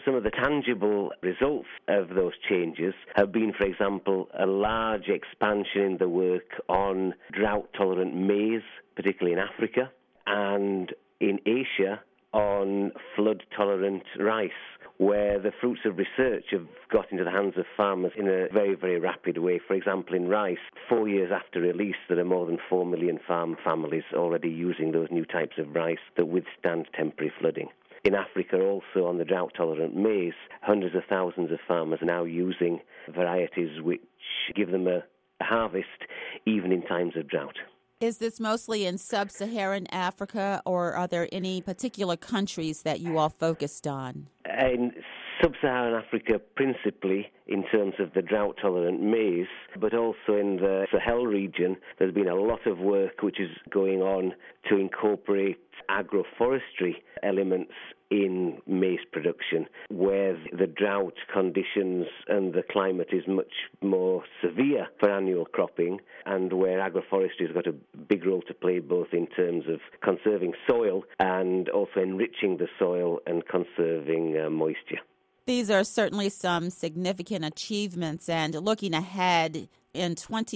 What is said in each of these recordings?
some of the tangible results of those changes have been, for example, a large expansion in the work on drought-tolerant maize, particularly in Africa, and in Asia on flood-tolerant rice, where the fruits of research have got into the hands of farmers in a very, very rapid way. For example, in rice, 4 years after release, there are more than 4 million farm families already using those new types of rice that withstand temporary flooding. In Africa also, on the drought-tolerant maize, hundreds of thousands of farmers are now using varieties which give them a harvest even in times of drought. Is this mostly in sub-Saharan Africa, or are there any particular countries that you all focused on? In sub-Saharan Africa, principally in terms of the drought-tolerant maize, but also in the Sahel region, there's been a lot of work which is going on to incorporate agroforestry elements in maize production, where the drought conditions and the climate is much more severe for annual cropping, and where agroforestry has got a big role to play both in terms of conserving soil and also enriching the soil and conserving moisture. These are certainly some significant achievements, and looking ahead in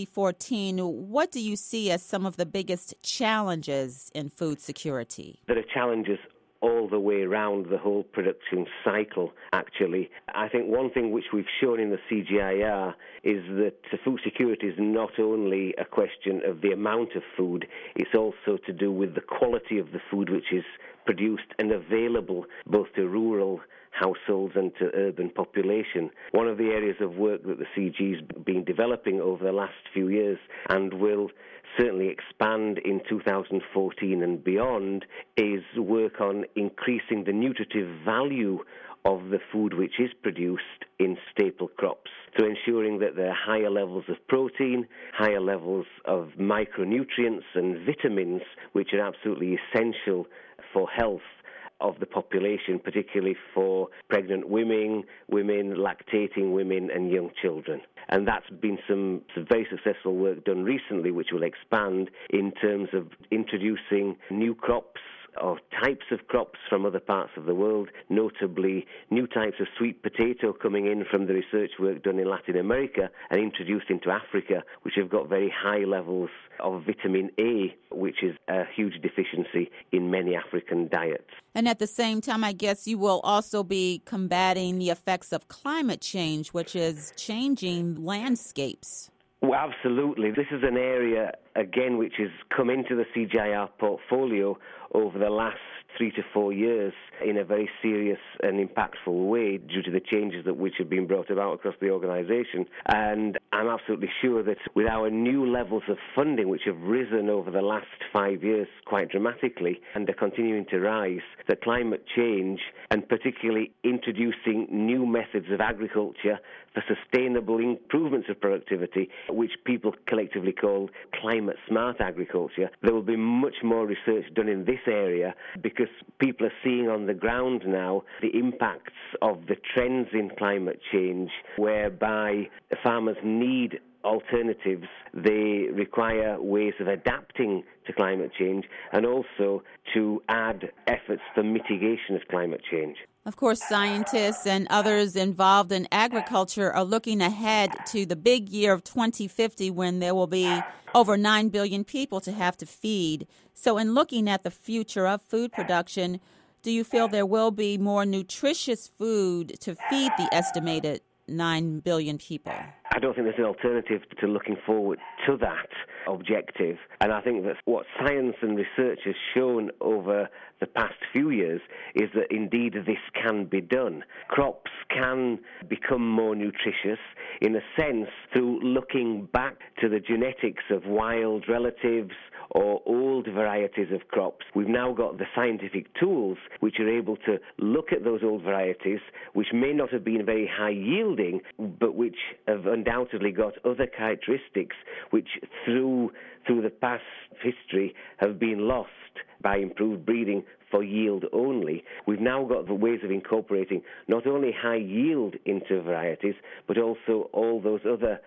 2014, what do you see as some of the biggest challenges in food security? There are challenges all the way around the whole production cycle, actually. I think one thing which we've shown in the CGIAR is that food security is not only a question of the amount of food, it's also to do with the quality of the food which is produced and available both to rural households and to urban population. One of the areas of work that the CG's been developing over the last few years and will certainly expand in 2014 and beyond is work on increasing the nutritive value of the food which is produced in staple crops. So ensuring that there are higher levels of protein, higher levels of micronutrients and vitamins, which are absolutely essential for health of the population, particularly for pregnant women, lactating women and young children. And that's been some very successful work done recently, which will expand in terms of introducing new crops or types of crops from other parts of the world, notably new types of sweet potato coming in from the research work done in Latin America and introduced into Africa, which have got very high levels of vitamin A, which is a huge deficiency in many African diets. And at the same time, I guess you will also be combating the effects of climate change, which is changing landscapes. Well, absolutely. This is an area, again, which has come into the CGIAR portfolio over the last 3 to 4 years in a very serious and impactful way due to the changes which have been brought about across the organisation. And I'm absolutely sure that with our new levels of funding, which have risen over the last 5 years quite dramatically and are continuing to rise, that climate change, and particularly introducing new methods of agriculture for sustainable improvements of productivity, which people collectively call climate-smart agriculture, there will be much more research done in this area because people are seeing on the ground now the impacts of the trends in climate change, whereby farmers need alternatives. They require ways of adapting to climate change and also to add efforts for mitigation of climate change. Of course, scientists and others involved in agriculture are looking ahead to the big year of 2050 when there will be over 9 billion people to have to feed. So in looking at the future of food production, do you feel there will be more nutritious food to feed the estimated 9 billion people? I don't think there's an alternative to looking forward to that objective. And I think that what science and research has shown over the past few years is that indeed this can be done. Crops can become more nutritious in a sense through looking back to the genetics of wild relatives or old varieties of crops. We've now got the scientific tools which are able to look at those old varieties, which may not have been very high yielding, but which have undoubtedly got other characteristics which through the past history have been lost by improved breeding for yield only. We've now got the ways of incorporating not only high yield into varieties, but also all those other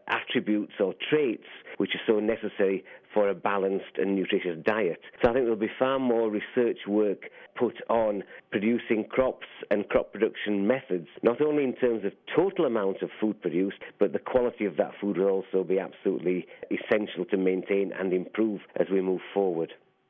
attributes or traits which are so necessary for a balanced and nutritious diet. So I think there'll be far more research work put on producing crops and crop production methods, not only in terms of total amount of food produced, but the quality of that food will also be absolutely essential to maintain and improve as we move forward.